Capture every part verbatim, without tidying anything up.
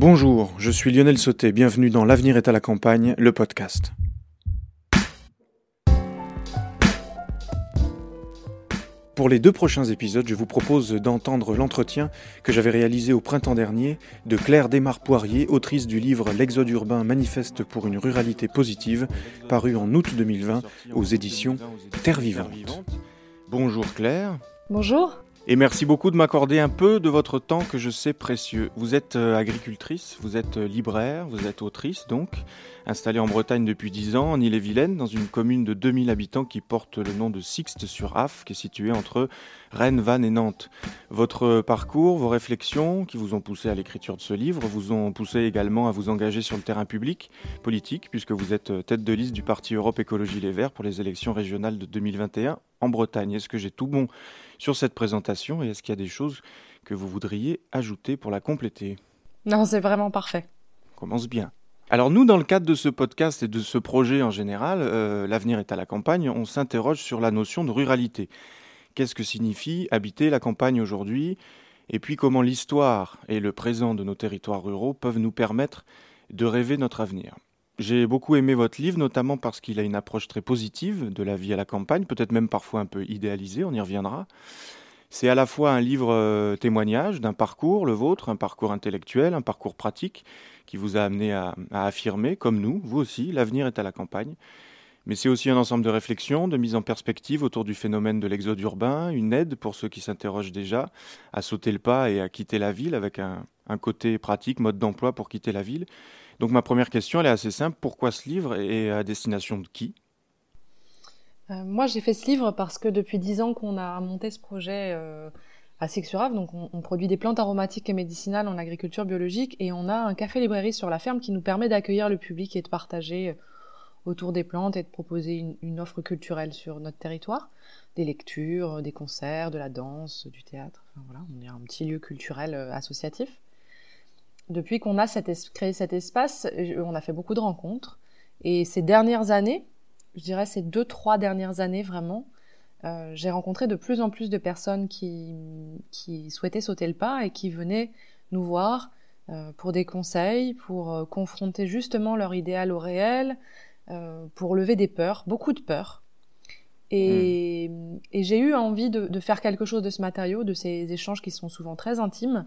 Bonjour, je suis Lionel Sauté, bienvenue dans L'avenir est à la campagne, le podcast. Pour les deux prochains épisodes, je vous propose d'entendre l'entretien que j'avais réalisé au printemps dernier de Claire Desmarres-Poirier, autrice du livre L'Exode urbain manifeste pour une ruralité positive, paru en août deux mille vingt aux éditions Terre Vivante. Bonjour Claire. Bonjour. Et merci beaucoup de m'accorder un peu de votre temps que je sais précieux. Vous êtes agricultrice, vous êtes libraire, vous êtes autrice donc, installée en Bretagne depuis dix ans, en Ille-et-Vilaine, dans une commune de deux mille habitants qui porte le nom de Sixte-sur-Aff, qui est située entre Rennes, Vannes et Nantes. Votre parcours, vos réflexions qui vous ont poussé à l'écriture de ce livre, vous ont poussé également à vous engager sur le terrain public, politique, puisque vous êtes tête de liste du parti Europe Écologie Les Verts pour les élections régionales de deux mille vingt et un en Bretagne. Est-ce que j'ai tout bon sur cette présentation et est-ce qu'il y a des choses que vous voudriez ajouter pour la compléter ? Non, c'est vraiment parfait. On commence bien. Alors nous, dans le cadre de ce podcast et de ce projet en général, euh, L'avenir est à la campagne, on s'interroge sur la notion de ruralité. Qu'est-ce que signifie habiter la campagne aujourd'hui ? Et puis comment l'histoire et le présent de nos territoires ruraux peuvent nous permettre de rêver notre avenir ? J'ai beaucoup aimé votre livre, notamment parce qu'il a une approche très positive de la vie à la campagne, peut-être même parfois un peu idéalisée, on y reviendra. C'est à la fois un livre euh, témoignage d'un parcours, le vôtre, un parcours intellectuel, un parcours pratique, qui vous a amené à, à affirmer, comme nous, vous aussi, l'avenir est à la campagne. Mais c'est aussi un ensemble de réflexions, de mise en perspective autour du phénomène de l'exode urbain, une aide pour ceux qui s'interrogent déjà à sauter le pas et à quitter la ville, avec un, un côté pratique, mode d'emploi pour quitter la ville. Donc ma première question, elle est assez simple. Pourquoi ce livre et à destination de qui ? euh, Moi, j'ai fait ce livre parce que depuis dix ans qu'on a monté ce projet euh, à Sixte-sur-Aff, donc on, on produit des plantes aromatiques et médicinales en agriculture biologique et on a un café-librairie sur la ferme qui nous permet d'accueillir le public et de partager autour des plantes et de proposer une, une offre culturelle sur notre territoire, des lectures, des concerts, de la danse, du théâtre. Enfin, voilà, on est un petit lieu culturel euh, associatif. Depuis qu'on a cet es- créé cet espace, on a fait beaucoup de rencontres. Et ces dernières années, je dirais ces deux, trois dernières années vraiment, euh, j'ai rencontré de plus en plus de personnes qui, qui souhaitaient sauter le pas et qui venaient nous voir euh, pour des conseils, pour euh, confronter justement leur idéal au réel, euh, pour lever des peurs, beaucoup de peurs. Et, mmh. et j'ai eu envie de, de faire quelque chose de ce matériau, de ces échanges qui sont souvent très intimes,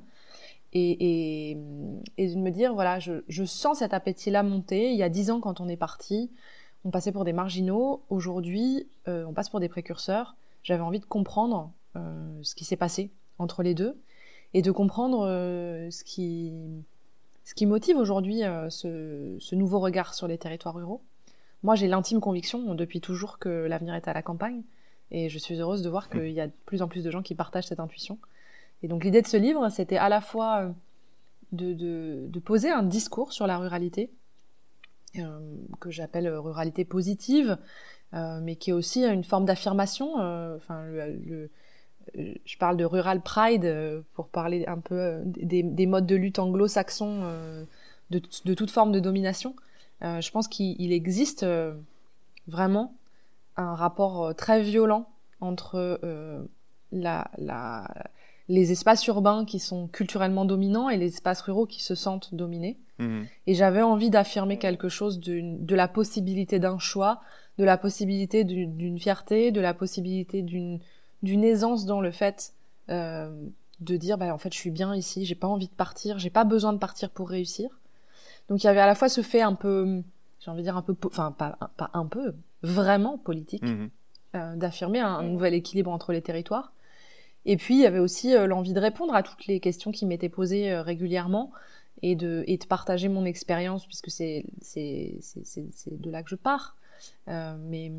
Et, et, et de me dire, voilà, je, je sens cet appétit-là monter. Il y a dix ans, quand on est parti, on passait pour des marginaux. Aujourd'hui, euh, on passe pour des précurseurs. J'avais envie de comprendre euh, ce qui s'est passé entre les deux et de comprendre euh, ce, qui, ce qui motive aujourd'hui euh, ce, ce nouveau regard sur les territoires ruraux. Moi, j'ai l'intime conviction depuis toujours que l'avenir est à la campagne et je suis heureuse de voir qu'il y a de plus en plus de gens qui partagent cette intuition. Et donc l'idée de ce livre, c'était à la fois de, de, de poser un discours sur la ruralité, euh, que j'appelle ruralité positive, euh, mais qui est aussi une forme d'affirmation. Euh, enfin, le, le, je parle de rural pride euh, pour parler un peu des, des modes de lutte anglo-saxons, euh, de, de toute forme de domination. Euh, je pense qu'il existe euh, vraiment un rapport très violent entre euh, la... la les espaces urbains qui sont culturellement dominants et les espaces ruraux qui se sentent dominés. Mmh. Et j'avais envie d'affirmer quelque chose d'une, de la possibilité d'un choix, de la possibilité d'une, d'une fierté, de la possibilité d'une, d'une aisance dans le fait euh, de dire bah, en fait je suis bien ici, j'ai pas envie de partir, j'ai pas besoin de partir pour réussir. Donc il y avait à la fois ce fait un peu, j'ai envie de dire un peu, enfin pas, pas un peu, vraiment politique, mmh. euh, d'affirmer un, un nouvel équilibre entre les territoires. Et puis, il y avait aussi euh, l'envie de répondre à toutes les questions qui m'étaient posées euh, régulièrement et de, et de partager mon expérience, puisque c'est, c'est, c'est, c'est, c'est de là que je pars, euh, mais,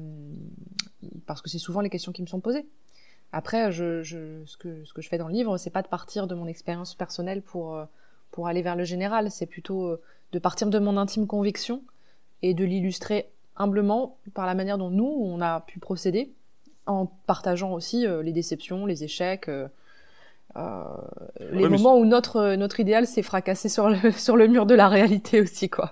parce que c'est souvent les questions qui me sont posées. Après, je, je, ce, que, ce que je fais dans le livre, c'est pas de partir de mon expérience personnelle pour, euh, pour aller vers le général, c'est plutôt euh, de partir de mon intime conviction et de l'illustrer humblement par la manière dont nous, on a pu procéder, en partageant aussi euh, les déceptions, les échecs, euh, euh, les ouais, moments mais... où notre, notre idéal s'est fracassé sur le, sur le mur de la réalité aussi, quoi.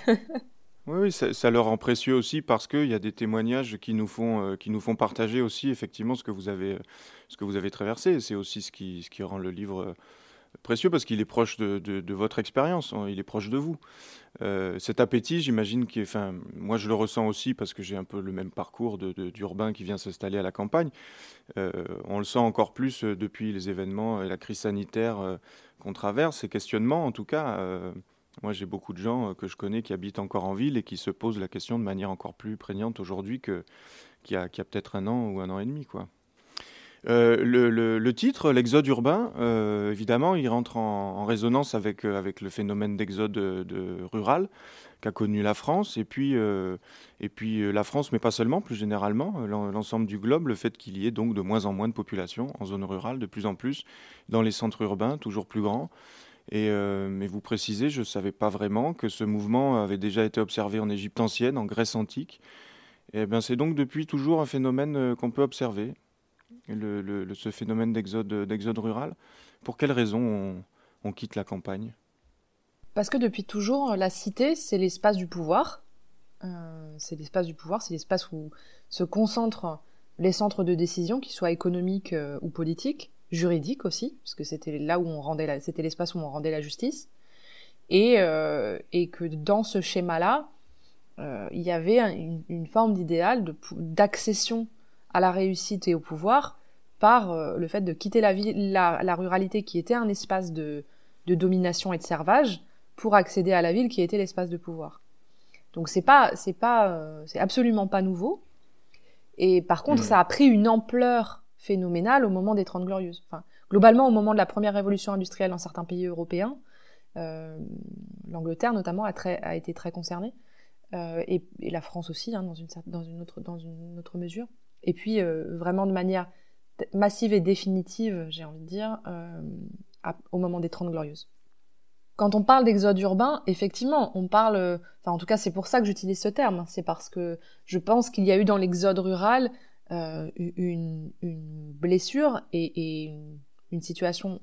Oui, oui, ça, ça leur rend précieux aussi parce qu'il y a des témoignages qui nous font, euh, qui nous font partager aussi effectivement ce que vous avez, ce que vous avez traversé. C'est aussi ce qui, ce qui rend le livre précieux parce qu'il est proche de, de, de votre expérience, hein, il est proche de vous. Euh, cet appétit, j'imagine que, enfin, moi je le ressens aussi parce que j'ai un peu le même parcours de, de- d'urbain qui vient s'installer à la campagne. Euh, on le sent encore plus euh, depuis les événements et la crise sanitaire euh, qu'on traverse, ces questionnements en tout cas. Euh, moi j'ai beaucoup de gens euh, que je connais qui habitent encore en ville et qui se posent la question de manière encore plus prégnante aujourd'hui que, qu'il y a, qu'il y a peut-être un an ou un an et demi, quoi. Euh, le, le- le titre, l'exode urbain, euh, évidemment, il rentre en, en résonance avec, euh, avec le phénomène d'exode euh, de, rural qu'a connu la France, et puis, euh, et puis euh, la France, mais pas seulement, plus généralement, euh, l'en- l'ensemble du globe, le fait qu'il y ait donc de moins en moins de population en zone rurale, de plus en plus dans les centres urbains, toujours plus grands. Et, euh, mais vous précisez, je ne savais pas vraiment que ce mouvement avait déjà été observé en Égypte ancienne, en Grèce antique. Et ben, c'est donc depuis toujours un phénomène euh, qu'on peut observer le, le- le- ce phénomène d'exode, d'exode rural. Pour quelles raisons on, on quitte la campagne? Parce que depuis toujours, la cité, c'est l'espace du pouvoir. Euh, c'est l'espace du pouvoir, c'est l'espace où se concentrent les centres de décision, qu'ils soient économiques euh, ou politiques, juridiques aussi, parce que c'était là où on rendait la, c'était l'espace où on rendait la justice. Et, euh, et que dans ce schéma-là, euh, il y avait un- une, une forme d'idéal de, pou- d'accession à la réussite et au pouvoir par euh, le fait de quitter la, ville, la, la ruralité qui était un espace de, de domination et de servage pour accéder à la ville qui était l'espace de pouvoir. Donc c'est pas, c'est pas, euh, c'est absolument pas nouveau. Et par contre, Hmm. ça a pris une ampleur phénoménale au moment des Trente Glorieuses. Enfin, globalement, au moment de la première révolution industrielle dans certains pays européens, euh, l'Angleterre notamment a, très, a été très concernée, euh, et, et la France aussi, hein, dans, une, dans, une autre, dans une autre mesure. Et puis, euh, vraiment de manière massive et définitive, j'ai envie de dire, euh, à, au moment des Trente Glorieuses. Quand on parle d'exode urbain, effectivement, on parle, euh, enfin en tout cas c'est pour ça que j'utilise ce terme, hein, c'est parce que je pense qu'il y a eu dans l'exode rural euh, une, une blessure et, et une, une situation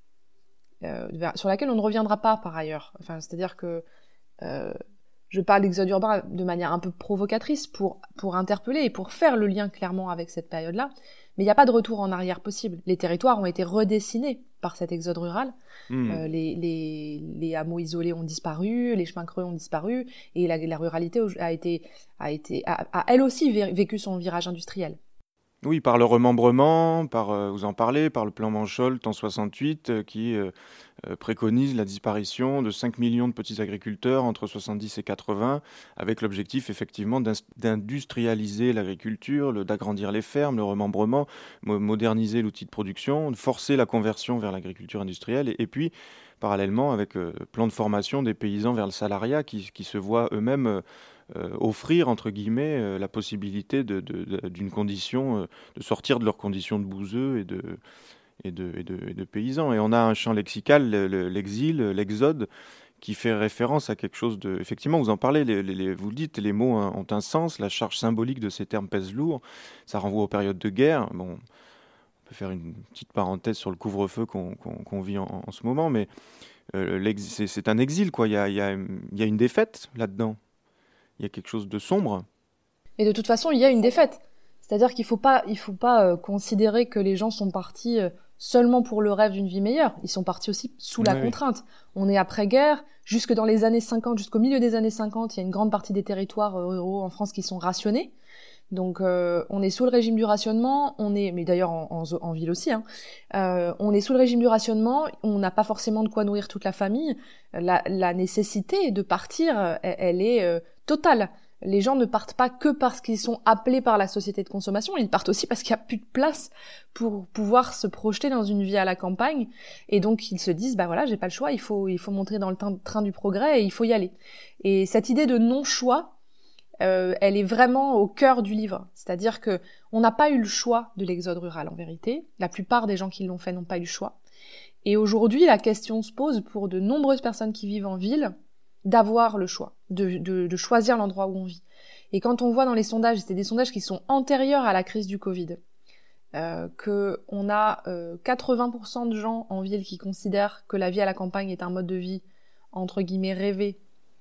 euh, sur laquelle on ne reviendra pas par ailleurs. Enfin, c'est-à-dire que euh, je parle d'exode urbain de manière un peu provocatrice pour, pour interpeller et pour faire le lien clairement avec cette période-là, mais il n'y a pas de retour en arrière possible. Les territoires ont été redessinés par cet exode rural. Hmm. Euh, les, les, les hameaux isolés ont disparu, les chemins creux ont disparu, et la, la ruralité a, été, a, été, a, a elle aussi vécu son virage industriel. Oui, par le remembrement, par, euh, vous en parlez, par le plan Mansholt en soixante-huit euh, qui euh, euh, préconise la disparition de cinq millions de petits agriculteurs entre soixante-dix et quatre-vingts, avec l'objectif effectivement d'ins- d'industrialiser l'agriculture, le- d'agrandir les fermes, le remembrement, mo- moderniser l'outil de production, de forcer la conversion vers l'agriculture industrielle, et, et puis parallèlement avec euh, plan de formation des paysans vers le salariat qui, qui se voient eux-mêmes euh, euh, offrir, entre guillemets, euh, la possibilité de, de- de- d'une condition, euh, de sortir de leur condition de bouseux et de, et de, et de, et de paysans. Et on a un champ lexical, le- le- l'exil, l'exode, qui fait référence à quelque chose de... Effectivement, vous en parlez, les, les- les- vous le dites, les mots hein, ont un sens, la charge symbolique de ces termes pèse lourd, ça renvoie aux périodes de guerre. Bon, on peut faire une petite parenthèse sur le couvre-feu qu'on, qu'on- qu'on vit en, en ce moment, mais euh, l'ex- c'est, c'est un exil, quoi. Il y a, il y a- il y a une défaite là-dedans. Il y a quelque chose de sombre. Et de toute façon, il y a une défaite. C'est-à-dire qu'il ne faut pas, il faut pas euh, considérer que les gens sont partis euh, seulement pour le rêve d'une vie meilleure. Ils sont partis aussi sous la Oui, oui. contrainte. On est après-guerre, jusque dans les années cinquante, jusqu'au milieu des années cinquante, il y a une grande partie des territoires euh, ruraux en France qui sont rationnés. Donc euh, on est sous le régime du rationnement, on est, mais d'ailleurs en, en, en ville aussi, hein, euh, on est sous le régime du rationnement, on n'a pas forcément de quoi nourrir toute la famille. La, la nécessité de partir, euh, elle, elle est euh, totale. Les gens ne partent pas que parce qu'ils sont appelés par la société de consommation, ils partent aussi parce qu'il n'y a plus de place pour pouvoir se projeter dans une vie à la campagne. Et donc ils se disent, bah voilà, j'ai pas le choix, il faut, il faut monter dans le train du progrès et il faut y aller. Et cette idée de non-choix, Euh, elle est vraiment au cœur du livre. C'est-à-dire que on n'a pas eu le choix de l'exode rural en vérité. La plupart des gens qui l'ont fait n'ont pas eu le choix. Et aujourd'hui, la question se pose pour de nombreuses personnes qui vivent en ville d'avoir le choix, de, de, de choisir l'endroit où on vit. Et quand on voit dans les sondages, c'est des sondages qui sont antérieurs à la crise du Covid, euh, que on a euh, quatre-vingts pour cent de gens en ville qui considèrent que la vie à la campagne est un mode de vie entre guillemets rêvé,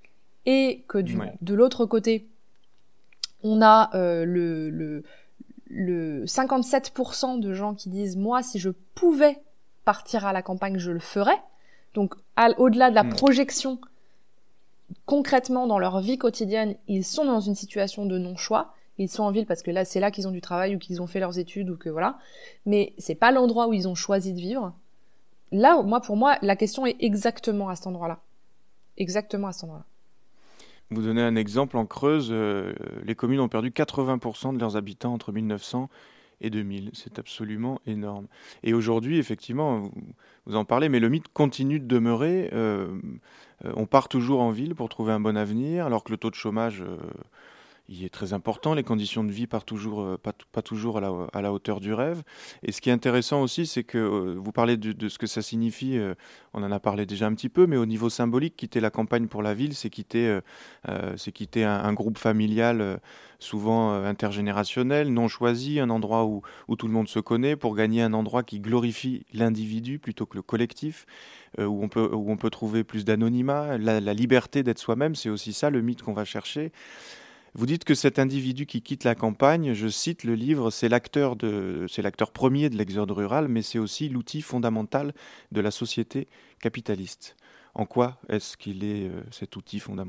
et que du, Ouais. de l'autre côté, on a euh, le, le, le cinquante-sept pour cent de gens qui disent « Moi, si je pouvais partir à la campagne, je le ferais. Donc, à, au-delà de la mmh. projection, concrètement, dans leur vie quotidienne, ils sont dans une situation de non-choix. Ils sont en ville parce que là, c'est là qu'ils ont du travail ou qu'ils ont fait leurs études ou que voilà. Mais c'est pas l'endroit où ils ont choisi de vivre. Là, moi, pour moi, la question est exactement à cet endroit-là. Exactement à cet endroit-là. Vous donnez un exemple, en Creuse, euh, les communes ont perdu quatre-vingts pour cent de leurs habitants entre mille neuf cents et deux mille. C'est absolument énorme. Et aujourd'hui, effectivement, vous, vous en parlez, mais le mythe continue de demeurer. Euh, euh, on part toujours en ville pour trouver un bon avenir, alors que le taux de chômage... Euh, il est très important, les conditions de vie partent toujours, euh, pas, pas toujours à la, à la hauteur du rêve. Et ce qui est intéressant aussi, c'est que euh, vous parlez de, de ce que ça signifie, euh, on en a parlé déjà un petit peu, mais au niveau symbolique, quitter la campagne pour la ville, c'est quitter, euh, euh, c'est quitter un, un groupe familial euh, souvent euh, intergénérationnel, non choisi, un endroit où, où tout le monde se connaît, pour gagner un endroit qui glorifie l'individu plutôt que le collectif, euh, où, on peut, où on peut trouver plus d'anonymat, la, la liberté d'être soi-même, c'est aussi ça le mythe qu'on va chercher. Vous dites que cet individu qui quitte la campagne, je cite le livre, c'est l'acteur, de, c'est l'acteur premier de l'exode rural, mais c'est aussi l'outil fondamental de la société capitaliste. En quoi est-ce qu'il est euh, cet outil fondamental ?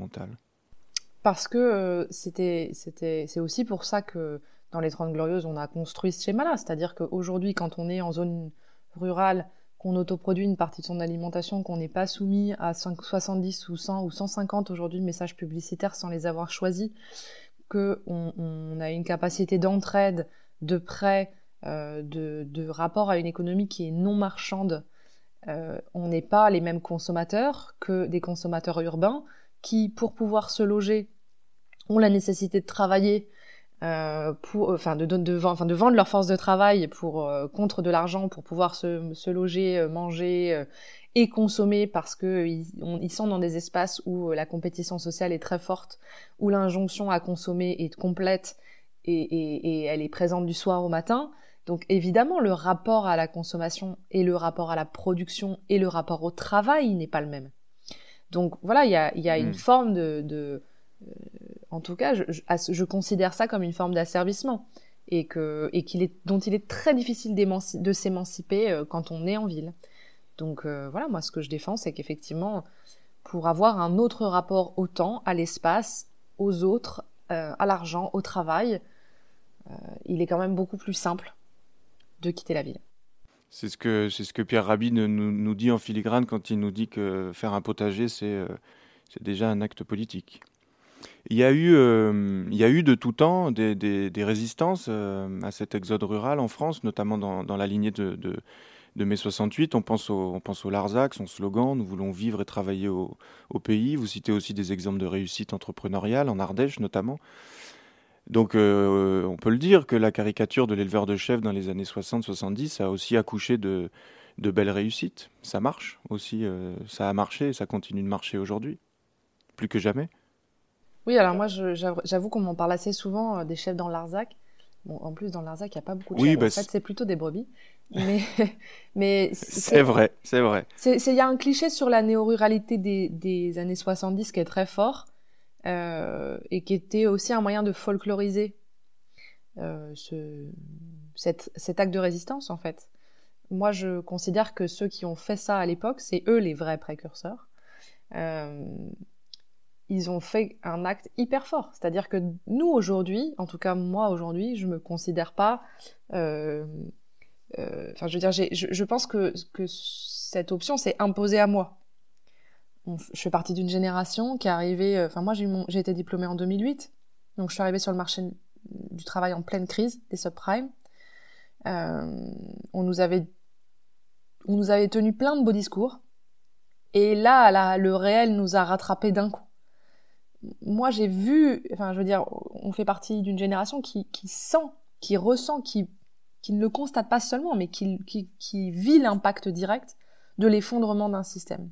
Parce que euh, c'était, c'était, c'est aussi pour ça que dans les Trente Glorieuses, on a construit ce schéma-là. C'est-à-dire qu'aujourd'hui, quand on est en zone rurale, qu'on autoproduit une partie de son alimentation, qu'on n'est pas soumis à soixante-dix ou cent ou cent cinquante aujourd'hui messages publicitaires sans les avoir choisis, qu'on on a une capacité d'entraide, de prêt, euh, de, de rapport à une économie qui est non marchande. Euh, on n'est pas les mêmes consommateurs que des consommateurs urbains qui, pour pouvoir se loger, ont la nécessité de travailler, Euh, pour, enfin, de, de, de, enfin, de vendre leur force de travail pour, euh, contre de l'argent pour pouvoir se, se loger, euh, manger euh, et consommer parce qu'ils ils sont dans des espaces où euh, la compétition sociale est très forte, où l'injonction à consommer est complète et, et, et elle est présente du soir au matin. Donc évidemment, le rapport à la consommation et le rapport à la production et le rapport au travail n'est pas le même. Donc voilà, il y a, y a mmh. une forme de... de Euh, en tout cas, je, je, je considère ça comme une forme d'asservissement et, que, et qu'il est, dont il est très difficile de s'émanciper euh, quand on est en ville. Donc euh, voilà, moi ce que je défends, c'est qu'effectivement, pour avoir un autre rapport au temps, à l'espace, aux autres, euh, à l'argent, au travail, euh, il est quand même beaucoup plus simple de quitter la ville. C'est ce que, c'est ce que Pierre Rabhi nous, nous dit en filigrane quand il nous dit que faire un potager, c'est, euh, c'est déjà un acte politique. Il y a eu, euh, il y a eu de tout temps des, des, des résistances euh, à cet exode rural en France, notamment dans, dans la lignée de, de, de mai soixante-huit. On pense au, on pense au Larzac, son slogan « Nous voulons vivre et travailler au, au pays ». Vous citez aussi des exemples de réussite entrepreneuriale, en Ardèche notamment. Donc euh, on peut le dire que la caricature de l'éleveur de chèvres dans les années soixante soixante-dix a aussi accouché de, de belles réussites. Ça marche aussi, euh, ça a marché et ça continue de marcher aujourd'hui, plus que jamais. Oui, alors moi, je, j'avoue qu'on m'en parle assez souvent euh, des chèvres dans le Larzac. Bon, en plus, dans le Larzac, il n'y a pas beaucoup de oui, chèvres. Bah, en fait, c'est plutôt des brebis. Mais, mais c'est, c'est vrai, c'est vrai. Il y a un cliché sur la néo-ruralité des, des années soixante-dix qui est très fort euh, et qui était aussi un moyen de folkloriser euh, ce, cet, cet acte de résistance, en fait. Moi, je considère que ceux qui ont fait ça à l'époque, c'est eux les vrais précurseurs. Euh, ils ont fait un acte hyper fort. C'est-à-dire que nous, aujourd'hui, en tout cas moi, aujourd'hui, je me considère pas... Euh, euh, enfin, je veux dire, j'ai, je, je pense que, que cette option s'est imposée à moi. Bon, je fais partie d'une génération qui est arrivée... Enfin, moi, j'ai, eu mon, j'ai été diplômée en deux mille huit, donc je suis arrivée sur le marché du travail en pleine crise, des subprimes. Euh, on nous avait... On nous avait tenu plein de beaux discours, et là, là, le réel nous a rattrapés d'un coup. Moi, j'ai vu, enfin, je veux dire, on fait partie d'une génération qui, qui sent, qui ressent, qui, qui ne le constate pas seulement, mais qui, qui, qui vit l'impact direct de l'effondrement d'un système.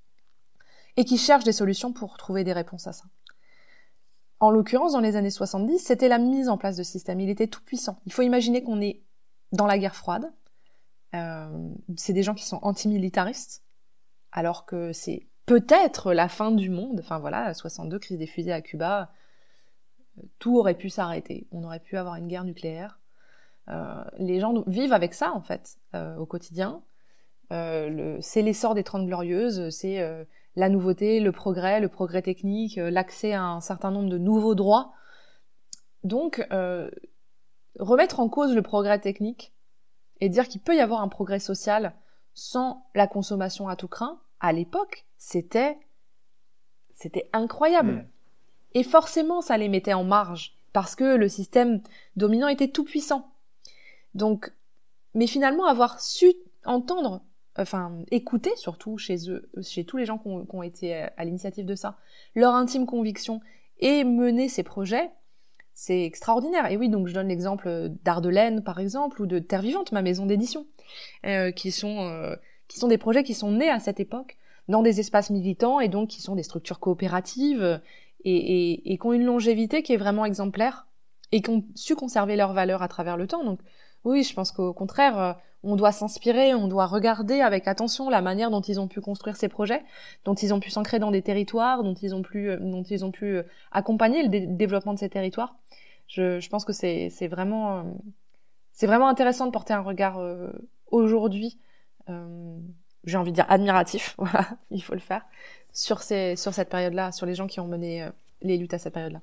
Et qui cherche des solutions pour trouver des réponses à ça. En l'occurrence, dans les années soixante-dix, c'était la mise en place de ce système. Il était tout puissant. Il faut imaginer qu'on est dans la guerre froide. Euh, c'est des gens qui sont antimilitaristes, alors que c'est peut-être la fin du monde. Enfin voilà, soixante-deux, crise des fusées à Cuba, tout aurait pu s'arrêter. On aurait pu avoir une guerre nucléaire. Euh, les gens vivent avec ça, en fait, euh, au quotidien. euh, le, c'est l'essor des Trente Glorieuses, c'est euh, la nouveauté, le progrès, le progrès technique, euh, l'accès à un certain nombre de nouveaux droits. Donc, euh, remettre en cause le progrès technique et dire qu'il peut y avoir un progrès social sans la consommation à tout crin, à l'époque, c'était, c'était incroyable. Mmh. Et forcément, ça les mettait en marge, parce que le système dominant était tout puissant. Donc, mais finalement, avoir su entendre, enfin, écouter surtout chez eux, chez tous les gens qui ont, qui ont été à l'initiative de ça, leur intime conviction et mener ces projets, c'est extraordinaire. Et oui, donc je donne l'exemple d'Ardelaine, par exemple, ou de Terre Vivante, ma maison d'édition, euh, qui sont euh, qui sont des projets qui sont nés à cette époque dans des espaces militants et donc qui sont des structures coopératives et, et, et qui ont une longévité qui est vraiment exemplaire et qui ont su conserver leurs valeurs à travers le temps. Donc oui, je pense qu'au contraire, euh, on doit s'inspirer, on doit regarder avec attention la manière dont ils ont pu construire ces projets, dont ils ont pu s'ancrer dans des territoires, dont ils ont pu, euh, dont ils ont pu accompagner le dé- développement de ces territoires. Je, je pense que c'est, c'est vraiment, euh, c'est vraiment intéressant de porter un regard euh, aujourd'hui, euh, j'ai envie de dire admiratif, voilà, il faut le faire, sur ces, sur cette période-là, sur les gens qui ont mené euh, les luttes à cette période-là.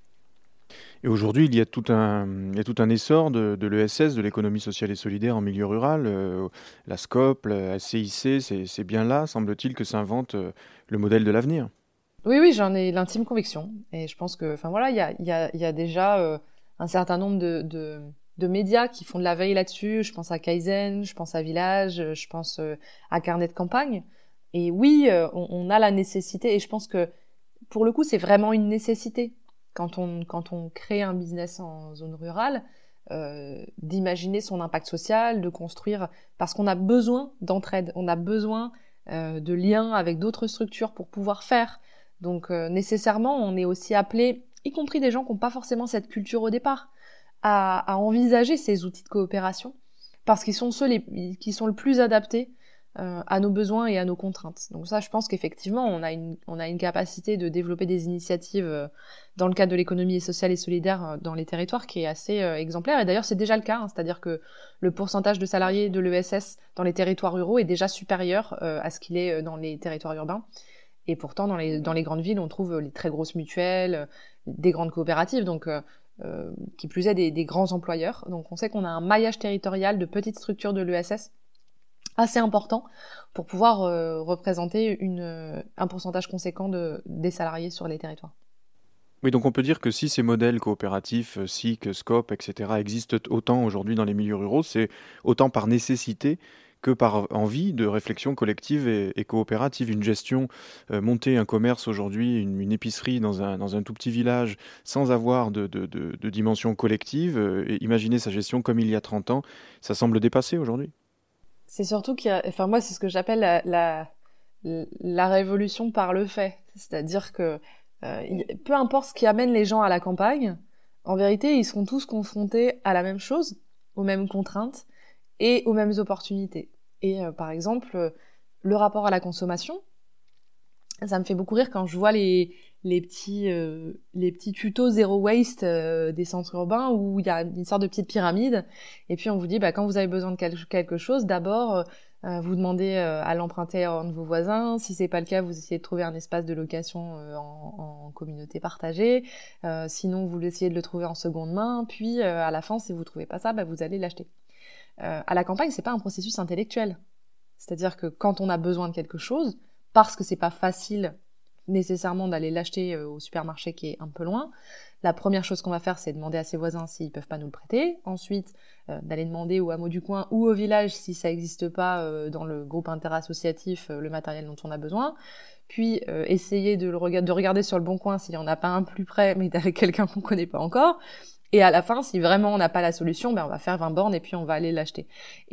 Et aujourd'hui, il y a tout un, il y a tout un essor de, de l'E S S, de l'économie sociale et solidaire en milieu rural. Euh, la SCOP, la C I C, c'est, c'est bien là, semble-t-il, que s'invente euh, le modèle de l'avenir. Oui, oui, j'en ai l'intime conviction. Et je pense que, enfin voilà, il y a, y a, y a déjà euh, un certain nombre de, de, de médias qui font de la veille là-dessus. Je pense à Kaizen, je pense à Village, je pense euh, à Carnet de campagne. Et oui, euh, on, on a la nécessité, et je pense que pour le coup, c'est vraiment une nécessité quand on, quand on crée un business en zone rurale, euh, d'imaginer son impact social, de construire, parce qu'on a besoin d'entraide, on a besoin euh, de liens avec d'autres structures pour pouvoir faire. Donc euh, nécessairement, on est aussi appelé, y compris des gens qui n'ont pas forcément cette culture au départ, à, à envisager ces outils de coopération, parce qu'ils sont ceux les, qui sont le plus adaptés euh, à nos besoins et à nos contraintes. Donc ça, je pense qu'effectivement, on a une, on a une capacité de développer des initiatives euh, dans le cadre de l'économie sociale et solidaire euh, dans les territoires qui est assez euh, exemplaire. Et d'ailleurs, c'est déjà le cas, hein, c'est-à-dire que le pourcentage de salariés de l'E S S dans les territoires ruraux est déjà supérieur euh, à ce qu'il est dans les territoires urbains. Et pourtant, dans les, dans les grandes villes, on trouve les très grosses mutuelles, des grandes coopératives, donc euh, euh, qui plus est des, des grands employeurs. Donc on sait qu'on a un maillage territorial de petites structures de l'E S S assez important pour pouvoir euh, représenter une, un pourcentage conséquent de, des salariés sur les territoires. Oui, donc on peut dire que si ces modèles coopératifs, S I C, SCOP, et cetera, existent autant aujourd'hui dans les milieux ruraux, c'est autant par nécessité que par envie de réflexion collective et, et coopérative. Une gestion, euh, monter un commerce aujourd'hui, une, une épicerie dans un, dans un tout petit village, sans avoir de, de, de, de dimension collective, euh, et imaginer sa gestion comme il y a trente ans, ça semble dépassé aujourd'hui. C'est surtout qu'il y a, enfin moi c'est ce que j'appelle la, la, la révolution par le fait. C'est-à-dire que euh, peu importe ce qui amène les gens à la campagne, en vérité ils seront tous confrontés à la même chose, aux mêmes contraintes, et aux mêmes opportunités. Et euh, par exemple, euh, le rapport à la consommation, ça me fait beaucoup rire quand je vois les, les, petits, euh, les petits tutos zéro waste euh, des centres urbains où il y a une sorte de petite pyramide, et puis on vous dit, bah, quand vous avez besoin de quelque chose, d'abord, euh, vous demandez euh, à l'emprunter à un de vos voisins, si c'est pas le cas, vous essayez de trouver un espace de location euh, en, en communauté partagée, euh, sinon vous essayez de le trouver en seconde main, puis euh, à la fin, si vous trouvez pas ça, bah, vous allez l'acheter. Euh, à la campagne, c'est pas un processus intellectuel. C'est-à-dire que quand on a besoin de quelque chose, parce que c'est pas facile nécessairement d'aller l'acheter euh, au supermarché qui est un peu loin, la première chose qu'on va faire, c'est demander à ses voisins s'ils peuvent pas nous le prêter. Ensuite, euh, d'aller demander au hameau du coin ou au village si ça existe pas euh, dans le groupe interassociatif euh, le matériel dont on a besoin. Puis euh, essayer de, le rega- de regarder sur le bon coin s'il y en a pas un plus près, mais avec quelqu'un qu'on connaît pas encore. Et à la fin, si vraiment on n'a pas la solution, ben on va faire vingt bornes et puis on va aller l'acheter.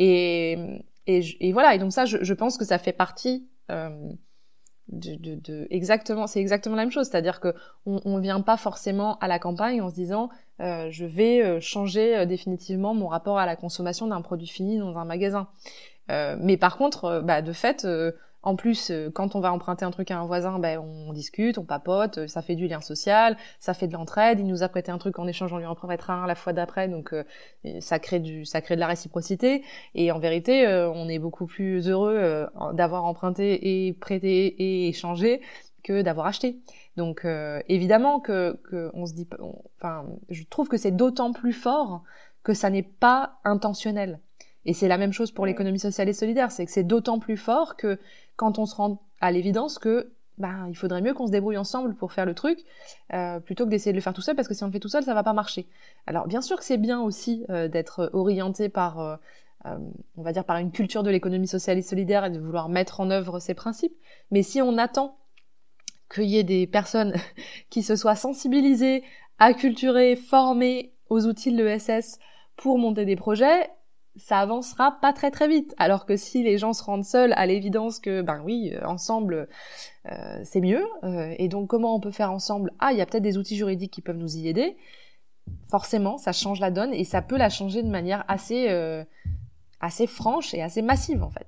Et, et, et voilà. Et donc ça, je, je pense que ça fait partie euh, de, de, de exactement. C'est exactement la même chose. C'est-à-dire que on, on vient pas forcément à la campagne en se disant euh, je vais changer euh, définitivement mon rapport à la consommation d'un produit fini dans un magasin. Euh, mais par contre, euh, bah, de fait, euh, En plus, euh, quand on va emprunter un truc à un voisin, ben on discute, on papote, ça fait du lien social, ça fait de l'entraide. Il nous a prêté un truc en échange, on lui en prêtera un la fois d'après, donc euh, ça crée du, ça crée de la réciprocité. Et en vérité, euh, on est beaucoup plus heureux euh, d'avoir emprunté et prêté et échangé que d'avoir acheté. Donc euh, évidemment que, que on se dit, on, enfin, je trouve que c'est d'autant plus fort que ça n'est pas intentionnel. Et c'est la même chose pour l'économie sociale et solidaire, c'est que c'est d'autant plus fort que quand on se rend à l'évidence que ben, il faudrait mieux qu'on se débrouille ensemble pour faire le truc, euh, plutôt que d'essayer de le faire tout seul, parce que si on le fait tout seul, ça va pas marcher. Alors bien sûr que c'est bien aussi euh, d'être orienté par, euh, euh, on va dire, par une culture de l'économie sociale et solidaire et de vouloir mettre en œuvre ces principes, mais si on attend qu'il y ait des personnes qui se soient sensibilisées, acculturées, formées aux outils de l'E S S pour monter des projets, ça avancera pas très très vite. Alors que si les gens se rendent seuls à l'évidence que, ben oui, ensemble, euh, c'est mieux. Euh, et donc, comment on peut faire ensemble ? Ah, il y a peut-être des outils juridiques qui peuvent nous y aider. Forcément, ça change la donne et ça peut la changer de manière assez, euh, assez franche et assez massive, en fait.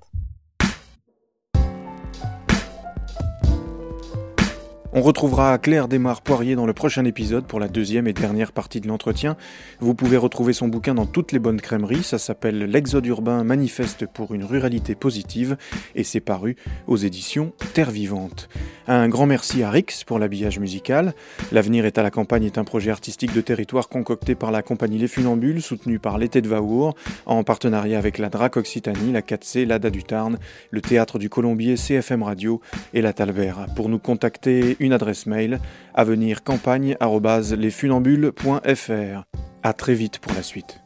On retrouvera Claire Desmar-Poirier dans le prochain épisode pour la deuxième et dernière partie de l'entretien. Vous pouvez retrouver son bouquin dans toutes les bonnes crèmeries, ça s'appelle « L'exode urbain, manifeste pour une ruralité positive » et c'est paru aux éditions Terre Vivante. Un grand merci à Rix pour l'habillage musical. L'Avenir est à la campagne est un projet artistique de territoire concocté par la compagnie Les Funambules, soutenu par l'Été de Vaour, en partenariat avec la D R A C Occitanie, la quatre C, l'A D A du Tarn, le Théâtre du Colombier, C F M Radio et la Talbert. Pour nous contacter, une adresse mail avenircampagne arobase lesfunambules point f r. À très vite pour la suite.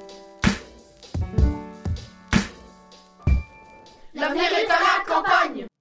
L'avenir est à la campagne.